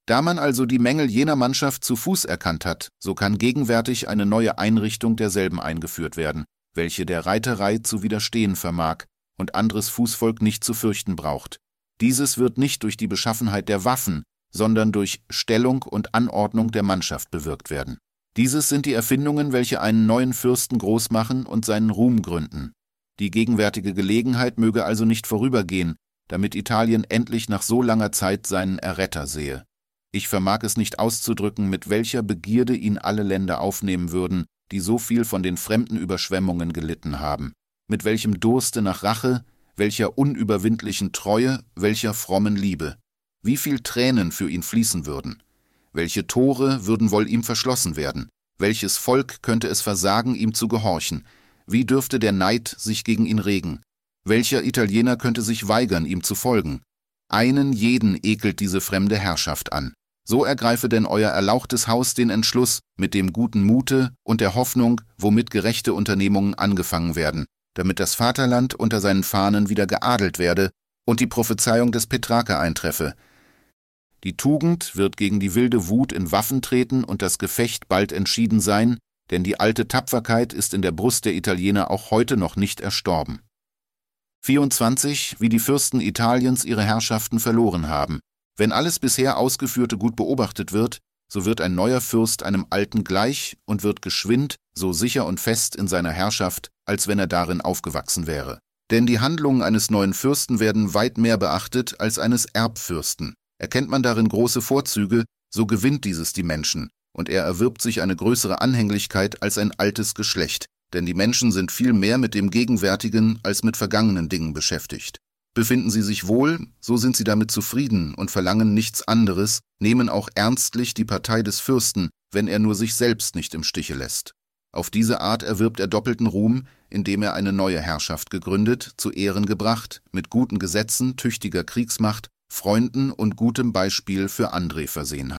Da man also die Mängel jener Mannschaft zu Fuß erkannt hat, so kann gegenwärtig eine neue Einrichtung derselben eingeführt werden, welche der Reiterei zu widerstehen vermag und anderes Fußvolk nicht zu fürchten braucht. Dieses wird nicht durch die Beschaffenheit der Waffen, sondern durch Stellung und Anordnung der Mannschaft bewirkt werden. Dieses sind die Erfindungen, welche einen neuen Fürsten groß machen und seinen Ruhm gründen. Die gegenwärtige Gelegenheit möge also nicht vorübergehen, damit Italien endlich nach so langer Zeit seinen Erretter sehe. Ich vermag es nicht auszudrücken, mit welcher Begierde ihn alle Länder aufnehmen würden, die so viel von den fremden Überschwemmungen gelitten haben, mit welchem Durste nach Rache, welcher unüberwindlichen Treue, welcher frommen Liebe. Wie viel Tränen für ihn fließen würden. Welche Tore würden wohl ihm verschlossen werden? Welches Volk könnte es versagen, ihm zu gehorchen? Wie dürfte der Neid sich gegen ihn regen? Welcher Italiener könnte sich weigern, ihm zu folgen? Einen jeden ekelt diese fremde Herrschaft an. So ergreife denn euer erlauchtes Haus den Entschluss mit dem guten Mute und der Hoffnung, womit gerechte Unternehmungen angefangen werden, damit das Vaterland unter seinen Fahnen wieder geadelt werde und die Prophezeiung des Petrarca eintreffe. Die Tugend wird gegen die wilde Wut in Waffen treten und das Gefecht bald entschieden sein, denn die alte Tapferkeit ist in der Brust der Italiener auch heute noch nicht erstorben. 24. Wie die Fürsten Italiens ihre Herrschaften verloren haben. Wenn alles bisher Ausgeführte gut beobachtet wird, so wird ein neuer Fürst einem alten gleich und wird geschwind, so sicher und fest in seiner Herrschaft, als wenn er darin aufgewachsen wäre. Denn die Handlungen eines neuen Fürsten werden weit mehr beachtet als eines Erbfürsten. Erkennt man darin große Vorzüge, so gewinnt dieses die Menschen, und er erwirbt sich eine größere Anhänglichkeit als ein altes Geschlecht, denn die Menschen sind viel mehr mit dem Gegenwärtigen als mit vergangenen Dingen beschäftigt. Befinden sie sich wohl, so sind sie damit zufrieden und verlangen nichts anderes, nehmen auch ernstlich die Partei des Fürsten, wenn er nur sich selbst nicht im Stiche lässt. Auf diese Art erwirbt er doppelten Ruhm, indem er eine neue Herrschaft gegründet, zu Ehren gebracht, mit guten Gesetzen, tüchtiger Kriegsmacht, Freunden und gutem Beispiel für andere versehen